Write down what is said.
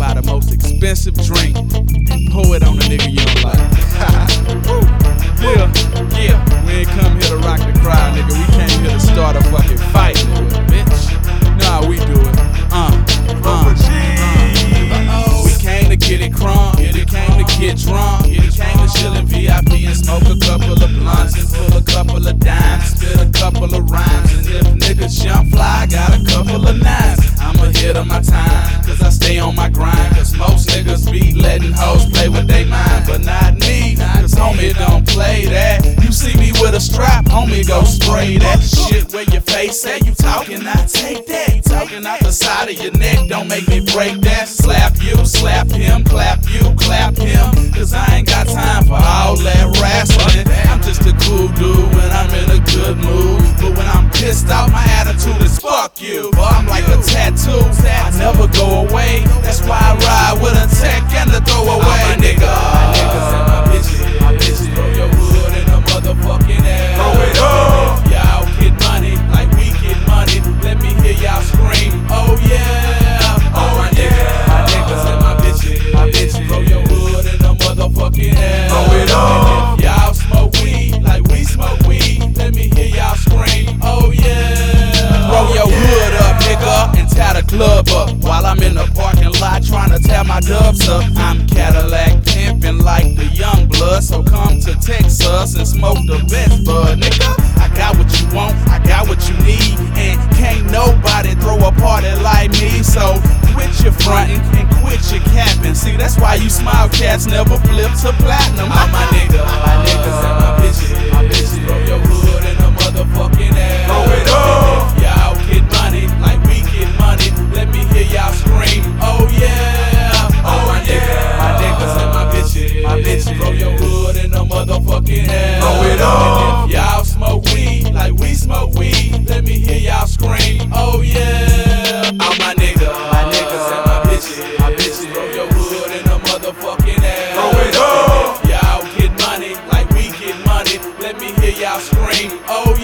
buy the most expensive drink and pour it on the nigga you don't like. Yeah, we ain't come here to rock the crowd, nigga. We came here to start a fucking fight, nigga, bitch. Nah, we do it. We came to get it crunk, we came to get drunk, we came to chill in VIP and smoke a couple of blunts and pull a couple of dimes, spit a couple of rhymes. And if niggas jump fly, I got a couple of nines. I'm ahead of my time, cause I stay on my grind. Cause most niggas be letting hoes play with they mind, but not me, cause homie don't play that. You see me with a strap, homie go spray that shit where your face at. You talking, I take that. You talking out the side of your neck, don't make me break that. Slap you, slap him, clap you, clap him. Cause I ain't got time for all that wrestling. I'm just a cool dude when I'm in a good mood, but when I'm pissed off, my attitude is fuck you. I'm like a tattoo, I never go away. That's why I ride with a tech and a throwaway. My niggas and my bitches, throw your hood in a motherfucking ass. Throw it up. Y'all get money like we get money. Let me hear y'all scream, oh yeah. Oh my niggas and my bitches, throw your hood in a motherfucking ass. Throw it up. And if y'all smoke weed like we smoke weed, let me hear y'all scream, oh yeah. Throw your hood up, nigga, and tie the club up. While I'm in the parking lot trying to tear my dubs up, I'm Cadillac pimping like the young blood. So come to Texas and smoke the best bud, nigga. I got what you want, I got what you need, and can't nobody throw a party like me. So quit your frontin' and quit your capping. See, that's why you smile cats never flip to platinum. All my niggas and my bitches, throw your hood in a motherfucking ass. Throw it up. If y'all get money like we get money, let me hear y'all scream, oh yeah. Oh my niggas and my bitches, throw your hood in a motherfucking ass. Throw it up. And if y'all smoke weed like we smoke weed, let me hear y'all scream, oh yeah. All my niggas and my bitches, throw your hood in a motherfucking ass. Throw it up. And if y'all get money like we get money, let me hear y'all scream, oh